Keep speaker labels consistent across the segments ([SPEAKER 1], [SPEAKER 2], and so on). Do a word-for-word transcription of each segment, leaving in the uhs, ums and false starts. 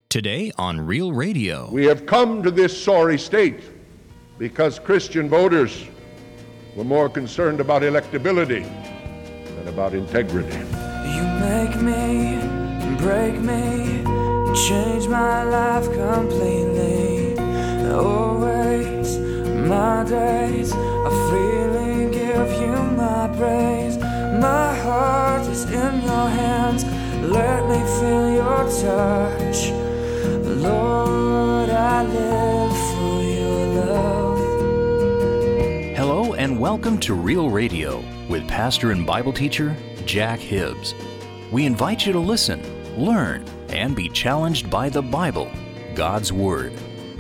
[SPEAKER 1] Today on Real Radio.
[SPEAKER 2] We have come to this sorry state because Christian voters were more concerned about electability than about integrity.
[SPEAKER 3] You make me, break me, change my life completely. Always my days are freely give you my praise. My heart is in your hands, let me feel your touch. Lord, I live for your love.
[SPEAKER 1] Hello and welcome to Real Radio with pastor and Bible teacher Jack Hibbs. We invite you to listen, learn, and be challenged by the Bible, God's Word.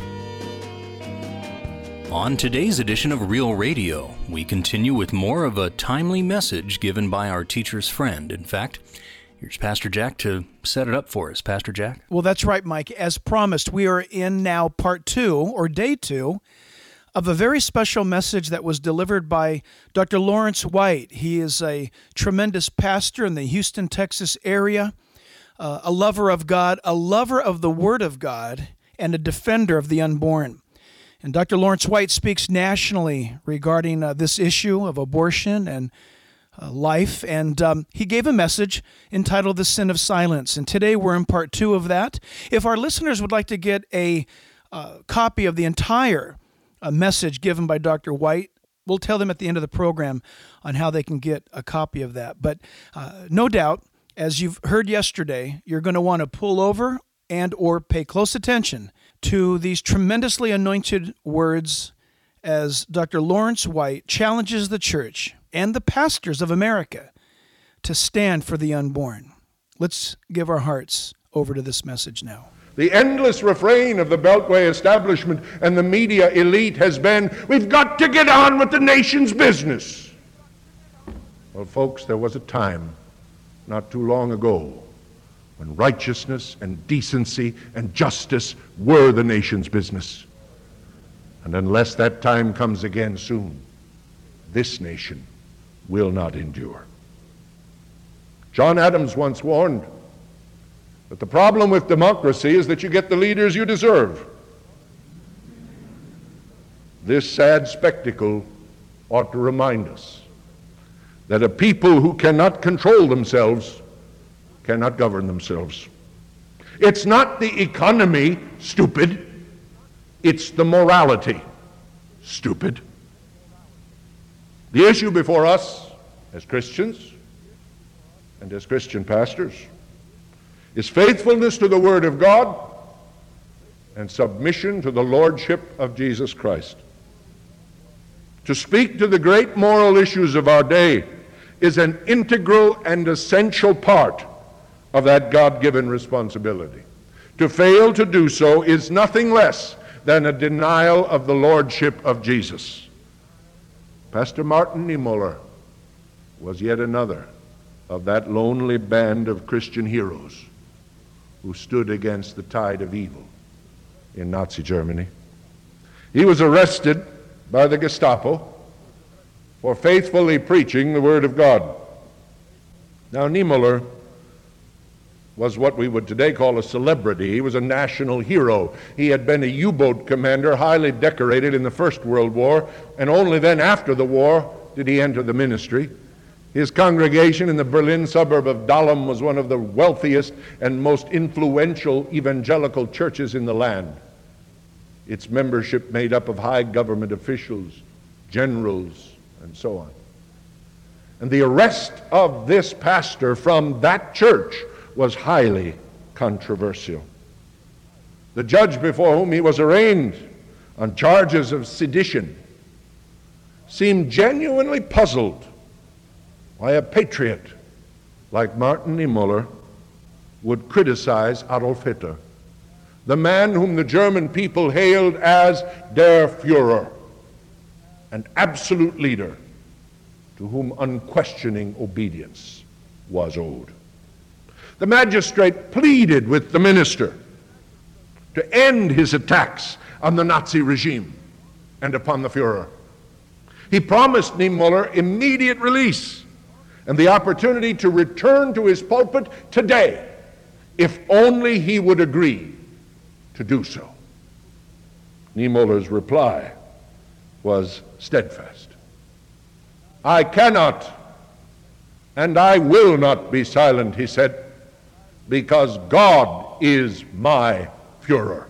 [SPEAKER 1] On today's edition of Real Radio, we continue with more of a timely message given by our teacher's friend. In fact, here's Pastor Jack to set it up for us. Pastor Jack?
[SPEAKER 4] Well, that's right, Mike. As promised, we are in now part two, or day two, of a very special message that was delivered by Doctor Lawrence White. He is a tremendous pastor in the Houston, Texas area, uh, a lover of God, a lover of the Word of God, and a defender of the unborn. And Doctor Lawrence White speaks nationally regarding uh, this issue of abortion and uh, life, and um, he gave a message entitled The Sin of Silence. And today we're in part two of that. If our listeners would like to get a uh, copy of the entire uh, message given by Doctor White, we'll tell them at the end of the program on how they can get a copy of that. But uh, no doubt, as you've heard yesterday, you're going to want to pull over and or pay close attention to these tremendously anointed words as Doctor Lawrence White challenges the church and the pastors of America to stand for the unborn. Let's give our hearts over to this message now.
[SPEAKER 2] The endless refrain of the Beltway establishment and the media elite has been, we've got to get on with the nation's business. Well, folks, there was a time not too long ago when righteousness and decency and justice were the nation's business. And unless that time comes again soon, this nation will not endure. John Adams once warned that the problem with democracy is that you get the leaders you deserve. This sad spectacle ought to remind us that a people who cannot control themselves cannot govern themselves. It's not the economy, stupid. It's the morality, stupid. The issue before us as Christians and as Christian pastors is faithfulness to the Word of God and submission to the Lordship of Jesus Christ. To speak to the great moral issues of our day is an integral and essential part of that God-given responsibility. To fail to do so is nothing less than a denial of the Lordship of Jesus. Pastor Martin Niemöller was yet another of that lonely band of Christian heroes who stood against the tide of evil in Nazi Germany. He was arrested by the Gestapo for faithfully preaching the Word of God. Now, Niemöller was what we would today call a celebrity. He was a national hero. He had been a U-boat commander, highly decorated in the First World War, and only then after the war did he enter the ministry. His congregation in the Berlin suburb of Dahlem was one of the wealthiest and most influential evangelical churches in the land. Its membership made up of high government officials, generals, and so on. And the arrest of this pastor from that church was highly controversial. The judge before whom he was arraigned on charges of sedition seemed genuinely puzzled why a patriot like Martin Niemöller would criticize Adolf Hitler, the man whom the German people hailed as Der Führer, an absolute leader to whom unquestioning obedience was owed. The magistrate pleaded with the minister to end his attacks on the Nazi regime and upon the Führer. He promised Niemöller immediate release and the opportunity to return to his pulpit today if only he would agree to do so. Niemöller's reply was steadfast. I cannot and I will not be silent, he said, because God is my Führer.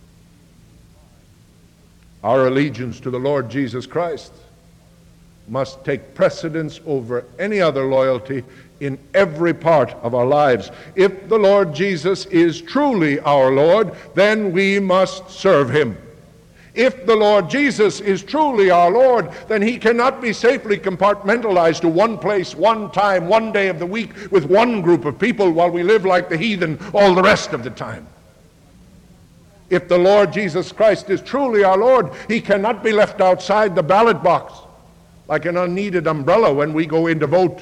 [SPEAKER 2] Our allegiance to the Lord Jesus Christ must take precedence over any other loyalty in every part of our lives. If the Lord Jesus is truly our Lord, then we must serve him. If the Lord Jesus is truly our Lord, then he cannot be safely compartmentalized to one place, one time, one day of the week with one group of people while we live like the heathen all the rest of the time. If the Lord Jesus Christ is truly our Lord, he cannot be left outside the ballot box like an unneeded umbrella when we go in to vote.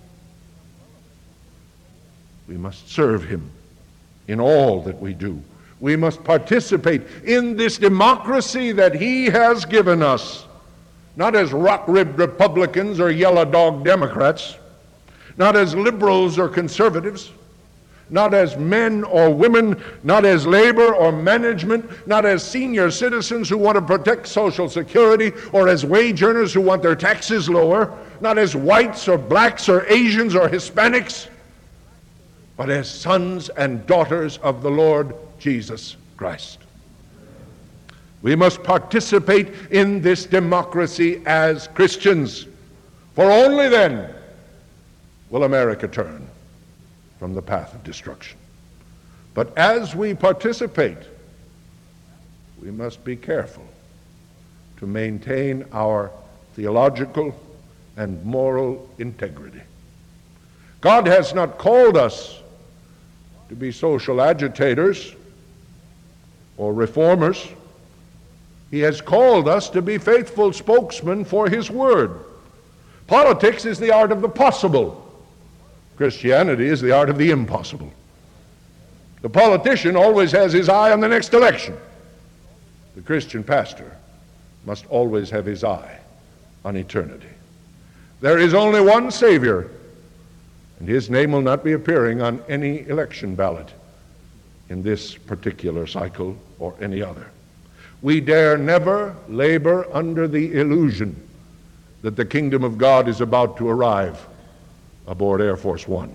[SPEAKER 2] We must serve him in all that we do. We must participate in this democracy that he has given us, not as rock-ribbed Republicans or yellow dog Democrats, not as liberals or conservatives, not as men or women, not as labor or management, not as senior citizens who want to protect Social Security, or as wage earners who want their taxes lower, not as whites or blacks or Asians or Hispanics, but as sons and daughters of the Lord Jesus Christ. We must participate in this democracy as Christians, for only then will America turn from the path of destruction. But as we participate, we must be careful to maintain our theological and moral integrity. God has not called us to be social agitators or reformers. He has called us to be faithful spokesmen for his word. Politics is the art of the possible. Christianity is the art of the impossible. The politician always has his eye on the next election. The Christian pastor must always have his eye on eternity. There is only one Savior, and his name will not be appearing on any election ballot in this particular cycle or any other. We dare never labor under the illusion that the kingdom of God is about to arrive aboard Air Force One.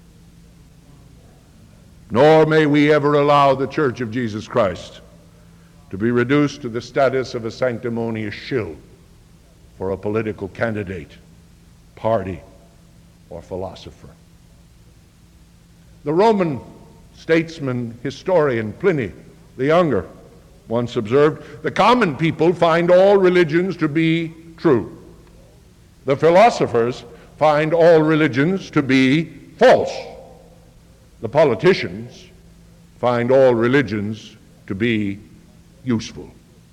[SPEAKER 2] Nor may we ever allow the Church of Jesus Christ to be reduced to the status of a sanctimonious shill for a political candidate, party, or philosopher. The Roman statesman, historian Pliny the Younger once observed, "The common people find all religions to be true. The philosophers find all religions to be false. The politicians find all religions to be useful."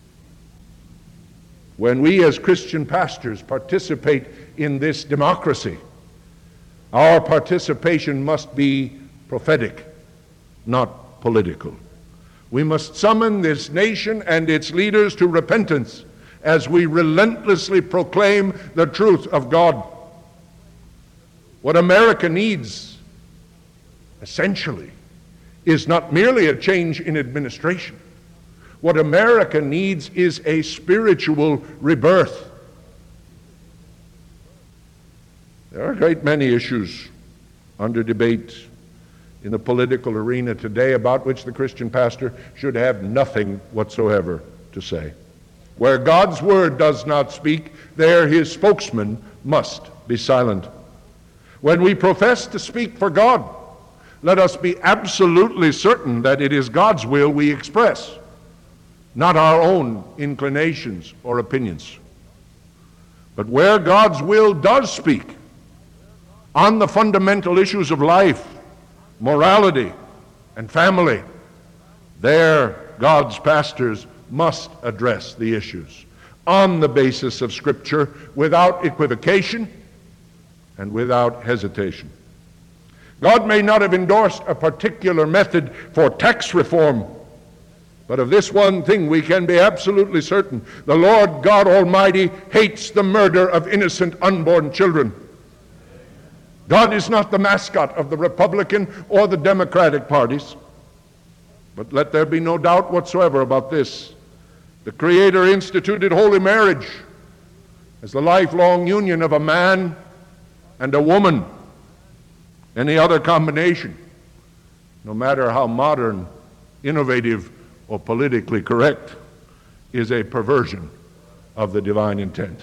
[SPEAKER 2] When we as Christian pastors participate in this democracy, our participation must be prophetic, not political. We must summon this nation and its leaders to repentance as we relentlessly proclaim the truth of God. What America needs, essentially, is not merely a change in administration. What America needs is a spiritual rebirth. There are a great many issues under debate in the political arena today about which the Christian pastor should have nothing whatsoever to say. Where God's word does not speak, there his spokesman must be silent. When we profess to speak for God, let us be absolutely certain that it is God's will we express, not our own inclinations or opinions. But where God's will does speak on the fundamental issues of life, morality, and family, there God's pastors must address the issues on the basis of Scripture without equivocation and without hesitation. God may not have endorsed a particular method for tax reform, but of this one thing we can be absolutely certain: the Lord God Almighty hates the murder of innocent unborn children. God is not the mascot of the Republican or the Democratic parties. But let there be no doubt whatsoever about this. The Creator instituted holy marriage as the lifelong union of a man and a woman. Any other combination, no matter how modern, innovative, or politically correct, is a perversion of the divine intent.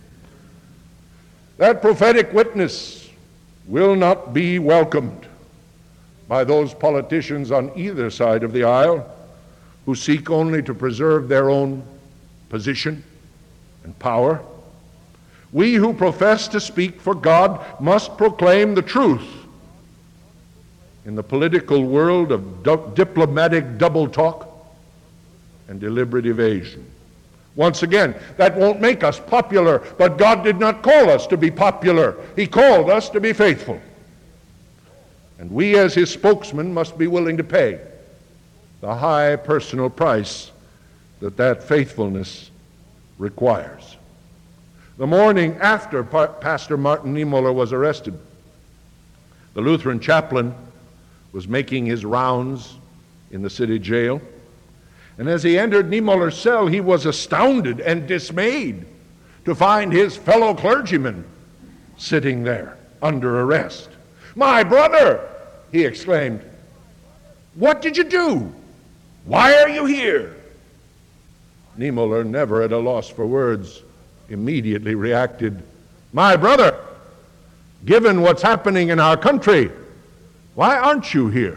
[SPEAKER 2] That prophetic witness will not be welcomed by those politicians on either side of the aisle who seek only to preserve their own position and power. We who profess to speak for God must proclaim the truth in the political world of du- diplomatic double talk and deliberate evasion. Once again, that won't make us popular, but God did not call us to be popular. He called us to be faithful. And we as his spokesmen must be willing to pay the high personal price that that faithfulness requires. The morning after pa- Pastor Martin Niemöller was arrested, the Lutheran chaplain was making his rounds in the city jail. And as he entered Niemöller's cell, he was astounded and dismayed to find his fellow clergyman sitting there under arrest. "My brother," he exclaimed, "what did you do? Why are you here?" Niemöller, never at a loss for words, immediately reacted, "My brother, given what's happening in our country, why aren't you here?"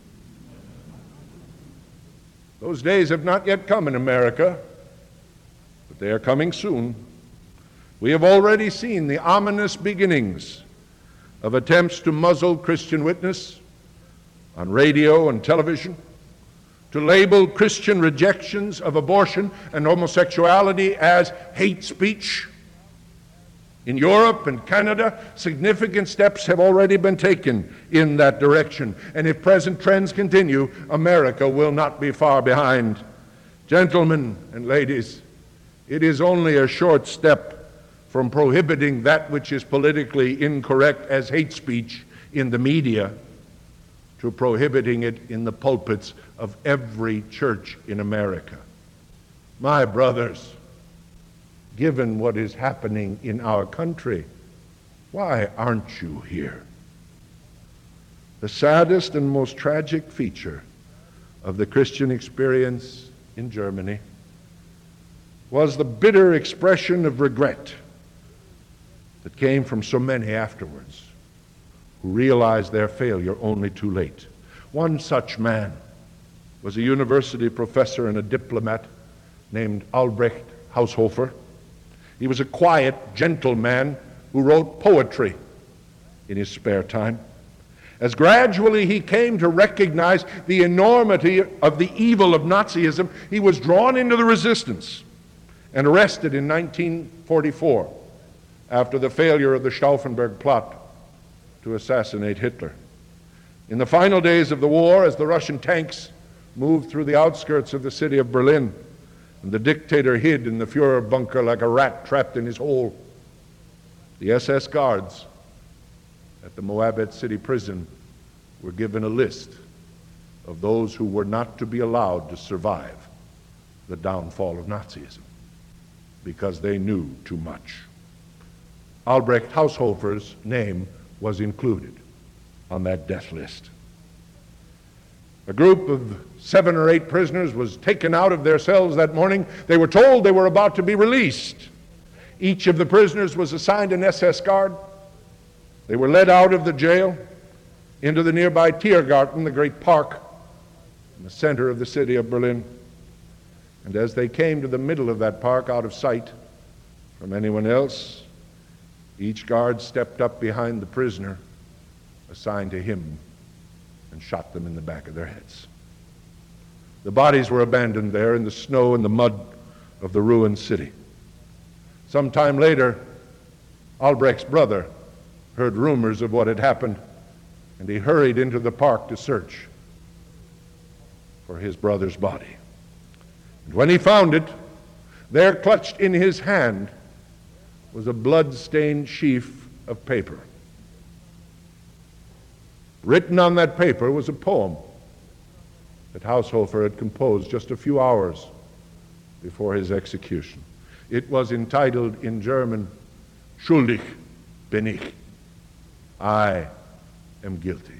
[SPEAKER 2] Those days have not yet come in America, but they are coming soon. We have already seen the ominous beginnings of attempts to muzzle Christian witness on radio and television, to label Christian rejections of abortion and homosexuality as hate speech. In Europe and Canada, significant steps have already been taken in that direction. And if present trends continue, America will not be far behind. Gentlemen and ladies, it is only a short step from prohibiting that which is politically incorrect as hate speech in the media to prohibiting it in the pulpits of every church in America. My brothers, given what is happening in our country, why aren't you here? The saddest and most tragic feature of the Christian experience in Germany was the bitter expression of regret that came from so many afterwards who realized their failure only too late. One such man was a university professor and a diplomat named Albrecht Haushofer. He was a quiet, gentle man who wrote poetry in his spare time. As gradually he came to recognize the enormity of the evil of Nazism, he was drawn into the resistance and arrested in nineteen forty-four after the failure of the Stauffenberg plot to assassinate Hitler. In the final days of the war, as the Russian tanks moved through the outskirts of the city of Berlin, and the dictator hid in the Fuhrer bunker like a rat trapped in his hole, the S S guards at the Moabit city prison were given a list of those who were not to be allowed to survive the downfall of Nazism because they knew too much. Albrecht Haushofer's name was included on that death list. A group of seven or eight prisoners was taken out of their cells that morning. They were told they were about to be released. Each of the prisoners was assigned an S S guard. They were led out of the jail into the nearby Tiergarten, the great park in the center of the city of Berlin. And as they came to the middle of that park, out of sight from anyone else, each guard stepped up behind the prisoner assigned to him and shot them in the back of their heads. The bodies were abandoned there in the snow and the mud of the ruined city. Some time later, Albrecht's brother heard rumors of what had happened, and he hurried into the park to search for his brother's body. And when he found it, there clutched in his hand was a blood-stained sheaf of paper. Written on that paper was a poem that Haushofer had composed just a few hours before his execution. It was entitled in German, Schuldig bin ich. I am guilty.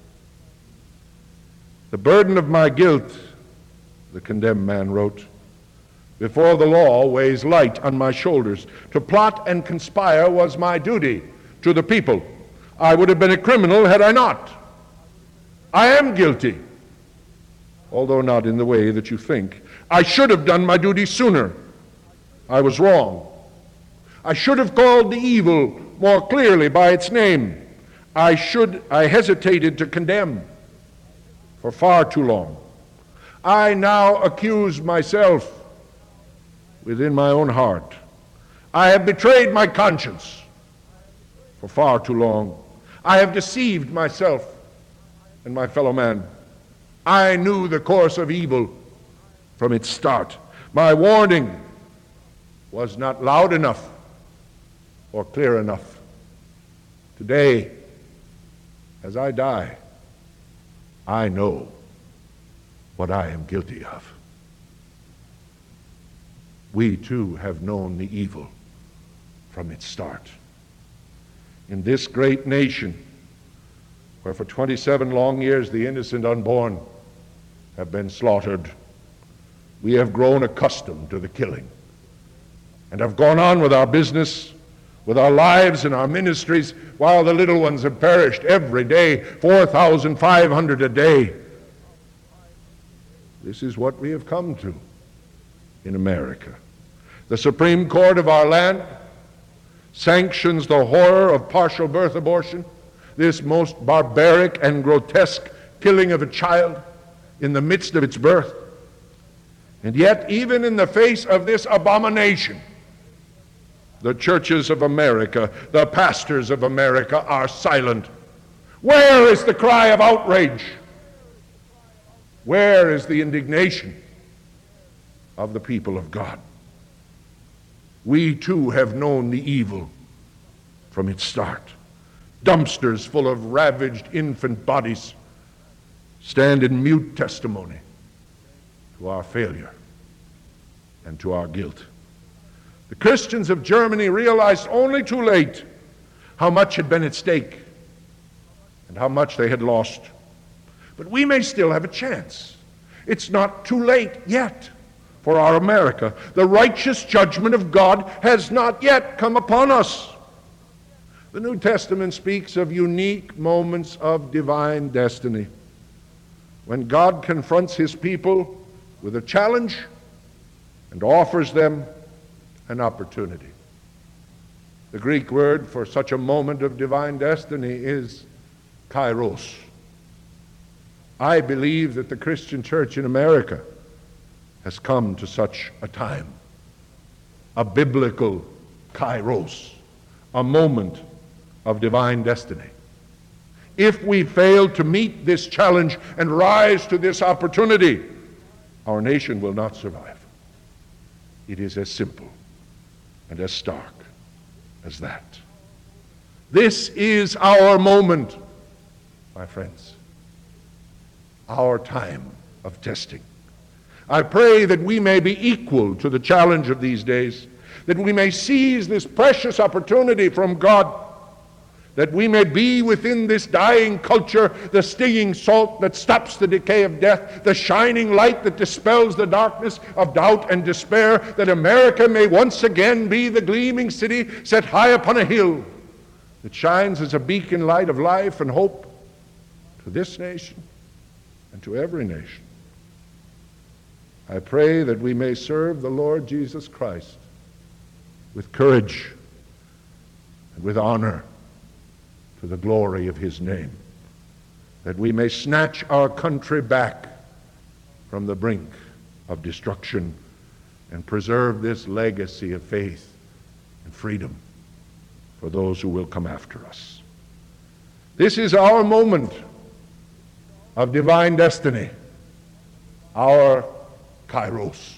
[SPEAKER 2] The burden of my guilt, the condemned man wrote, before the law weighs light on my shoulders. To plot and conspire was my duty to the people. I would have been a criminal had I not. I am guilty, although not in the way that you think. I should have done my duty sooner. I was wrong. I should have called the evil more clearly by its name. I should, I hesitated to condemn for far too long. I now accuse myself within my own heart. I have betrayed my conscience for far too long. I have deceived myself and my fellow man. I knew the course of evil from its start. My warning was not loud enough or clear enough. Today, as I die, I know what I am guilty of. We too have known the evil from its start. In this great nation, where for twenty-seven long years the innocent unborn have been slaughtered, we have grown accustomed to the killing and have gone on with our business, with our lives and our ministries, while the little ones have perished every day, four thousand five hundred a day. This is what we have come to in America. The Supreme Court of our land sanctions the horror of partial birth abortion, this most barbaric and grotesque killing of a child in the midst of its birth. And yet, even in the face of this abomination, the churches of America, the pastors of America are silent. Where is the cry of outrage? Where is the indignation of the people of God? We too have known the evil from its start. Dumpsters full of ravaged infant bodies stand in mute testimony to our failure and to our guilt. The Christians of Germany realized only too late how much had been at stake and how much they had lost. But we may still have a chance. It's not too late yet for our America. The righteous judgment of God has not yet come upon us. The New Testament speaks of unique moments of divine destiny, when God confronts his people with a challenge and offers them an opportunity. The Greek word for such a moment of divine destiny is kairos. I believe that the Christian church in America has come to such a time, a biblical kairos, a moment of divine destiny. If we fail to meet this challenge and rise to this opportunity, our nation will not survive. It is as simple and as stark as that. This is our moment, my friends, our time of testing. I pray that we may be equal to the challenge of these days, that we may seize this precious opportunity from God, that we may be within this dying culture the stinging salt that stops the decay of death, the shining light that dispels the darkness of doubt and despair, that America may once again be the gleaming city set high upon a hill that shines as a beacon light of life and hope to this nation and to every nation. I pray that we may serve the Lord Jesus Christ with courage and with honor to the glory of his name, that we may snatch our country back from the brink of destruction and preserve this legacy of faith and freedom for those who will come after us. This is our moment of divine destiny, our kairos.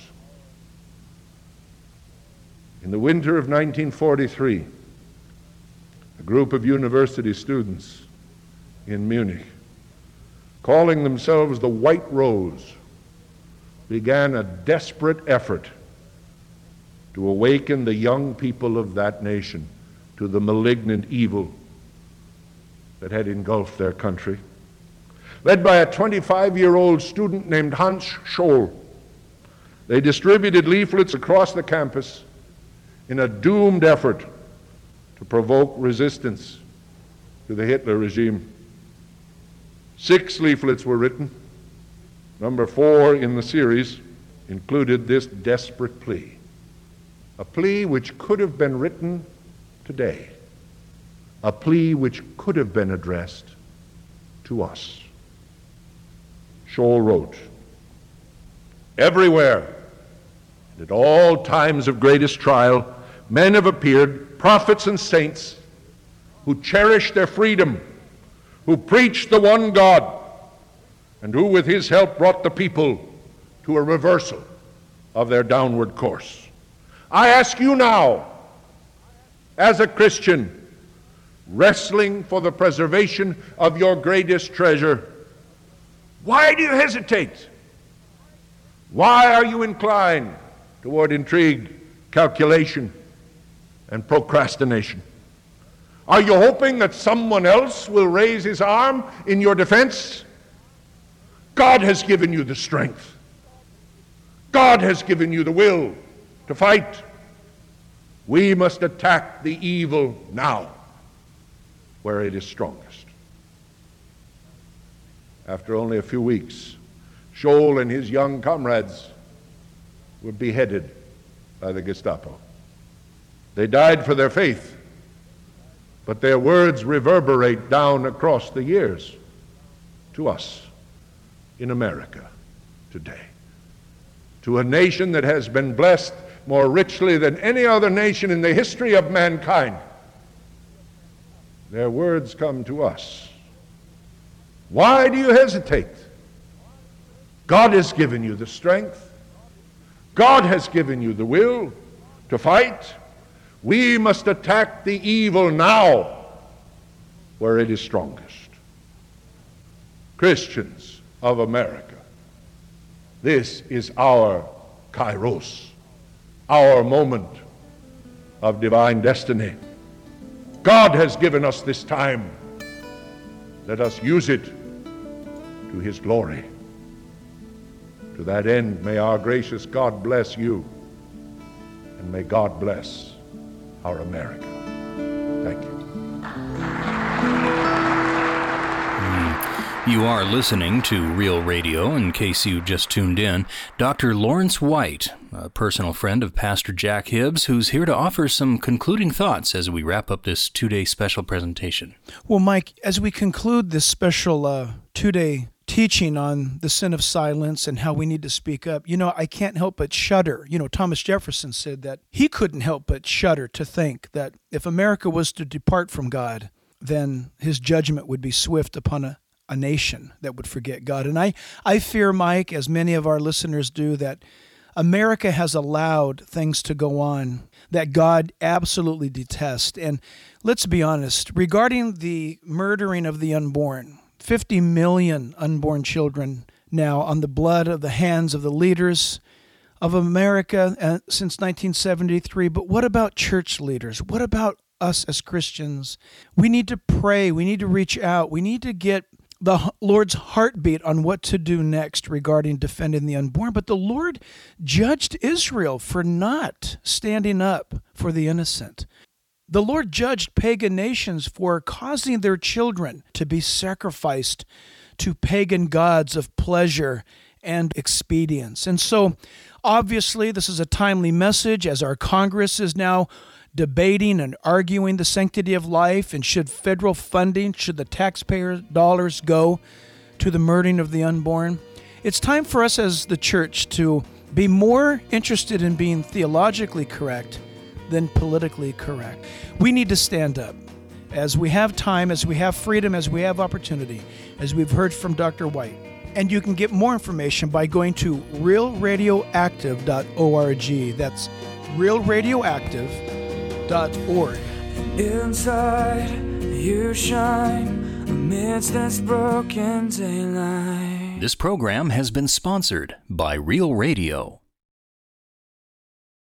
[SPEAKER 2] In the winter of nineteen forty-three, a group of university students in Munich calling themselves the White Rose, began a desperate effort to awaken the young people of that nation to the malignant evil that had engulfed their country. Led by a twenty-five-year-old student named Hans Scholl, they distributed leaflets across the campus in a doomed effort to provoke resistance to the Hitler regime. Six leaflets were written. Number four in the series included this desperate plea, a plea which could have been written today, a plea which could have been addressed to us. Scholl wrote, "Everywhere, and at all times of greatest trial, men have appeared, prophets and saints, who cherished their freedom, who preached the one God, and who with his help brought the people to a reversal of their downward course. I ask you now, as a Christian, wrestling for the preservation of your greatest treasure, why do you hesitate? Why are you inclined toward intrigue, calculation, and procrastination? Are you hoping that someone else will raise his arm in your defense? God has given you the strength. God has given you the will to fight. We must attack the evil now, where it is strongest." After only a few weeks, Scholl and his young comrades were beheaded by the Gestapo. They died for their faith, but their words reverberate down across the years to us in America today, to a nation that has been blessed more richly than any other nation in the history of mankind. Their words come to us. Why do you hesitate? God has given you the strength. God has given you the will to fight. We must attack the evil now, where it is strongest. Christians of America, this is our Kairos, our moment of divine destiny. God has given us this time. Let us use it to his glory. To that end, may our gracious God bless you, and may God bless our America. Thank you.
[SPEAKER 1] You are listening to Real Radio, in case you just tuned in. Doctor Lawrence White, a personal friend of Pastor Jack Hibbs, who's here to offer some concluding thoughts as we wrap up this two-day special presentation.
[SPEAKER 4] Well, Mike, as we conclude this special uh, two-day teaching on the sin of silence and how we need to speak up, you know, I can't help but shudder. You know, Thomas Jefferson said that he couldn't help but shudder to think that if America was to depart from God, then his judgment would be swift upon a a nation that would forget God. And I, I fear, Mike, as many of our listeners do, that America has allowed things to go on that God absolutely detests. And let's be honest, regarding the murdering of the unborn, fifty million unborn children now on the blood of the hands of the leaders of America uh, since nineteen seventy-three. But what about church leaders? What about us as Christians? We need to pray. We need to reach out. We need to get the Lord's heartbeat on what to do next regarding defending the unborn. But the Lord judged Israel for not standing up for the innocent. The Lord judged pagan nations for causing their children to be sacrificed to pagan gods of pleasure and expedience. And so, obviously, this is a timely message as our Congress is now debating and arguing the sanctity of life, and should federal funding, should the taxpayer dollars go to the murdering of the unborn. It's time for us as the church to be more interested in being theologically correct than politically correct. We need to stand up. As we have time, as we have freedom, as we have opportunity, as we've heard from Doctor White. And you can get more information by going to real radioactive dot org. That's real radioactive dot org.
[SPEAKER 3] Inside you shine amidst this broken daylight.
[SPEAKER 1] This program has been sponsored by Real Radio.